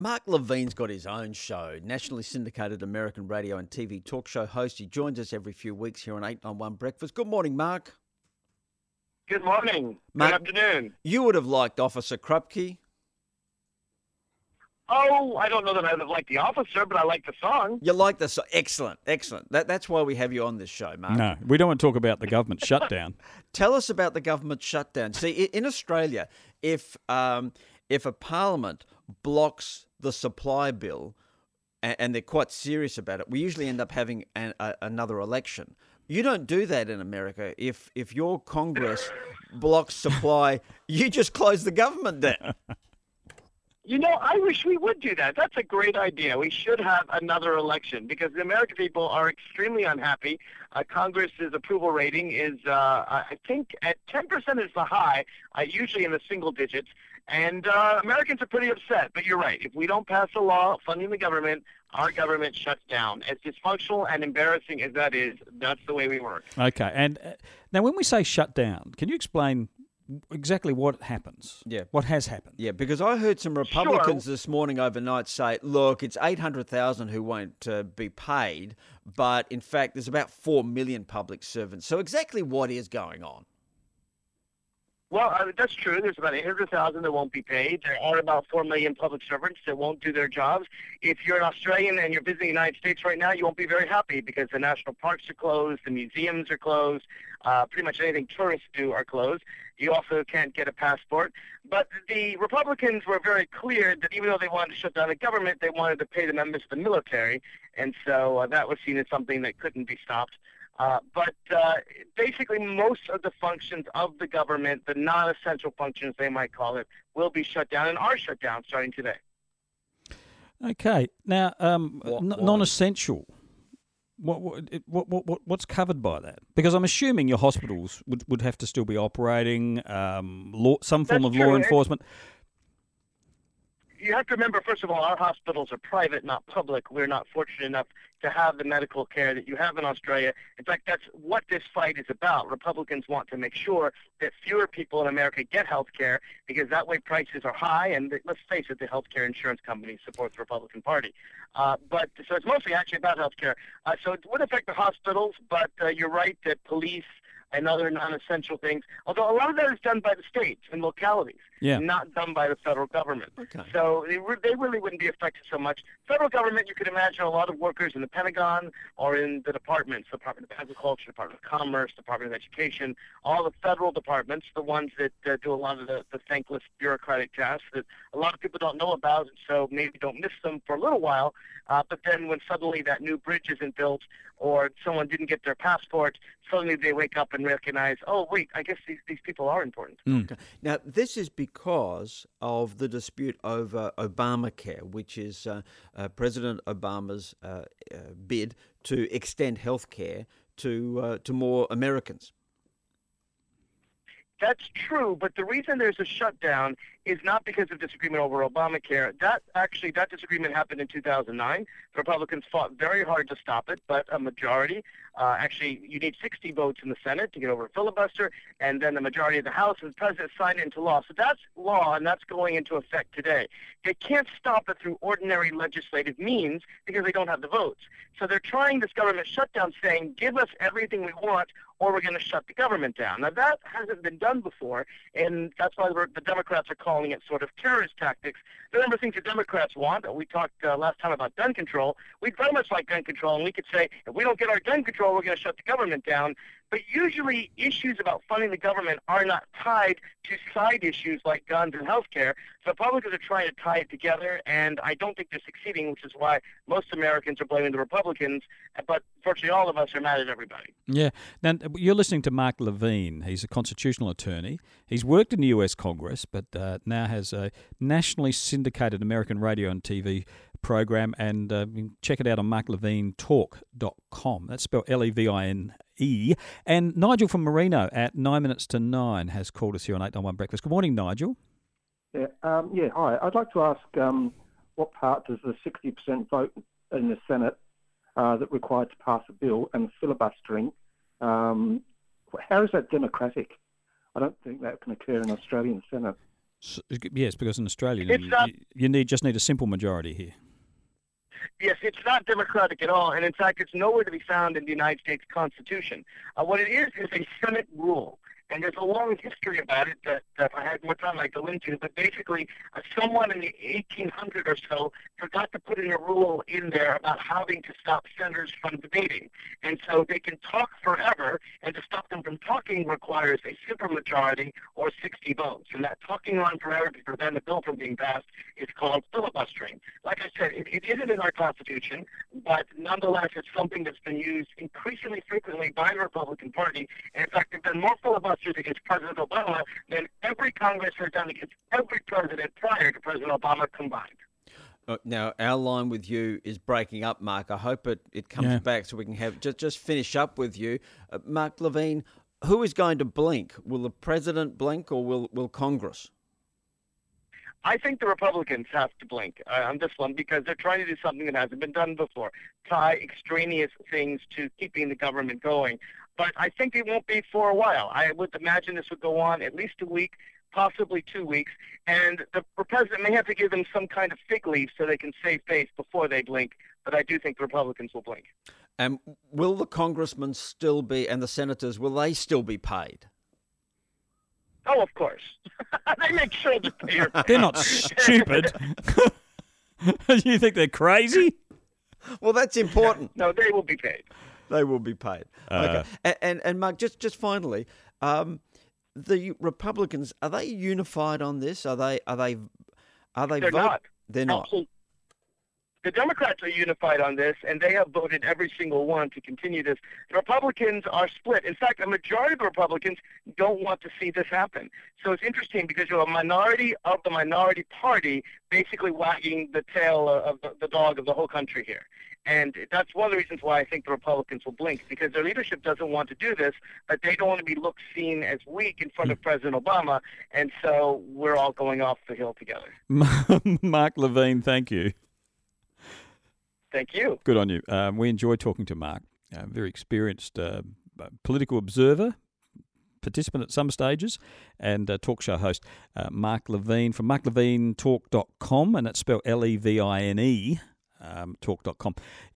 Mark Levine's got his own show, nationally syndicated American radio and TV talk show host. He joins us every few weeks here on 891 Breakfast. Good morning, Mark. Good morning. Mark, Good afternoon. You would have liked Officer Krupke. Oh, I don't know that I would have liked the officer, but I like the song. You like the song? Excellent. That's why we have you on this show, Mark. No, we don't want to talk about the government shutdown. Tell us about the government shutdown. See, in Australia, if a parliament blocks the supply bill, and they're quite serious about it, we usually end up having another election. You don't do that in America. If your Congress blocks supply, you just close the government down. You know, I wish we would do that. That's a great idea. We should have another election because the American people are extremely unhappy. Congress's approval rating is, I think, at 10% is the high, usually in the single digits. And Americans are pretty upset. But you're right. If we don't pass a law funding the government, our government shuts down. As dysfunctional and embarrassing as that is, that's the way we work. Okay. And now when we say shut down, can you explain exactly what happens? Yeah. What has happened? Yeah, because I heard some Republicans this morning overnight say, look, it's 800,000 who won't be paid, but in fact there's about 4 million public servants. So exactly what is going on? Well, that's true. There's about 800,000 that won't be paid. There are about 4 million public servants that won't do their jobs. If you're an Australian and you're visiting the United States right now, you won't be very happy because the national parks are closed, the museums are closed, pretty much anything tourists do are closed. You also can't get a passport. But the Republicans were very clear that even though they wanted to shut down the government, they wanted to pay the members of the military. And so that was seen as something that couldn't be stopped. But basically most of the functions of the government, the non-essential functions they might call it, will be shut down and are shut down starting today. Okay. Now, non-essential. What's covered by that? Because I'm assuming your hospitals would have to still be operating, some form of law enforcement. You have to remember, first of all, our hospitals are private, not public. We're not fortunate enough to have the medical care that you have in Australia. In fact, that's what this fight is about. Republicans want to make sure that fewer people in America get health care because that way prices are high, and let's face it, the health care insurance companies support the Republican Party. So it's mostly actually about health care. So it would affect the hospitals, but you're right that police and other non-essential things, although a lot of that is done by the states and localities, not done by the federal government. Okay. So they really wouldn't be affected so much. Federal government, you could imagine a lot of workers in the Pentagon or in the departments, Department of Agriculture, Department of Commerce, Department of Education, all the federal departments, the ones that do a lot of the thankless bureaucratic tasks that a lot of people don't know about, and so maybe don't miss them for a little while. But then when suddenly that new bridge isn't built or someone didn't get their passport, suddenly they wake up and recognize, oh, wait, I guess these people are important. Okay. Now, this is because of the dispute over Obamacare, which is President Obama's bid to extend health care to more Americans. That's true, but the reason there's a shutdown is not because of disagreement over Obamacare. That disagreement happened in 2009. The Republicans fought very hard to stop it, but a majority, actually you need 60 votes in the Senate to get over a filibuster, and then the majority of the House and the President signed it into law. So that's law, and that's going into effect today. They can't stop it through ordinary legislative means because they don't have the votes. So they're trying this government shutdown saying, give us everything we want or we're going to shut the government down. Now, that hasn't been done before, and that's why the Democrats are calling it sort of terrorist tactics. There are a number of things the Democrats want. We talked last time about gun control. We'd very much like gun control, and we could say, if we don't get our gun control, we're going to shut the government down. But usually issues about funding the government are not tied to side issues like guns and health care. So Republicans are trying to tie it together, and I don't think they're succeeding, which is why most Americans are blaming the Republicans, but virtually all of us are mad at everybody. Yeah. Now, you're listening to Mark Levine. He's a constitutional attorney. He's worked in the US Congress, but now has a nationally syndicated American radio and TV program, and you can check it out on marklevinetalk.com. That's spelled Levine. And Nigel from Marino at 9 minutes to 9 has called us here on 891 Breakfast. Good morning, Nigel. Yeah, hi. I'd like to ask what part does the 60% vote in the Senate that required to pass a bill and filibustering, how is that democratic? I don't think that can occur in Australian Senate. Yes, because in Australia It's not- you just need a simple majority here. Yes, it's not democratic at all, and in fact, it's nowhere to be found in the United States Constitution. What it is a Senate rule, and there's a long history about it that if I had more time I'd go into, but basically someone in the 1800 or so forgot to put in a rule in there about having to stop senators from debating. And so they can talk forever, and to stop them from talking requires a supermajority or 60 votes. And that talking on forever to prevent a bill from being passed is called filibustering. Like I said, it isn't in our Constitution, but nonetheless it's something that's been used increasingly frequently by the Republican Party. And in fact, there have been more filibusters against President Obama than every Congress has done against every president prior to President Obama combined. Now, our line with you is breaking up, Mark. I hope it comes back so we can have just finish up with you. Mark Levine, who is going to blink? Will the president blink or will Congress? I think the Republicans have to blink on this one because they're trying to do something that hasn't been done before, tie extraneous things to keeping the government going. But I think it won't be for a while. I would imagine this would go on at least a week, possibly 2 weeks, and the president may have to give them some kind of fig leaf so they can save face before they blink, but I do think the Republicans will blink. And will the congressmen still be, and the senators, will they still be paid? Oh, of course. They make sure that they're not stupid. You think they're crazy? Well, that's important. No, they will be paid. They will be paid. Okay. And Mark, just finally, the Republicans, are they unified on this? Are they? They're not. They're not. Absolutely. The Democrats are unified on this, and they have voted every single one to continue this. The Republicans are split. In fact, a majority of the Republicans don't want to see this happen. So it's interesting because you have a minority of the minority party basically wagging the tail of the dog of the whole country here. And that's one of the reasons why I think the Republicans will blink, because their leadership doesn't want to do this, but they don't want to be seen as weak in front of President Obama, and so we're all going off the hill together. Mark Levine, thank you. Thank you. Good on you. We enjoyed talking to Mark, a very experienced political observer, participant at some stages, and talk show host. Mark Levine from marklevinetalk.com, and that's spelled Levine, talk.com.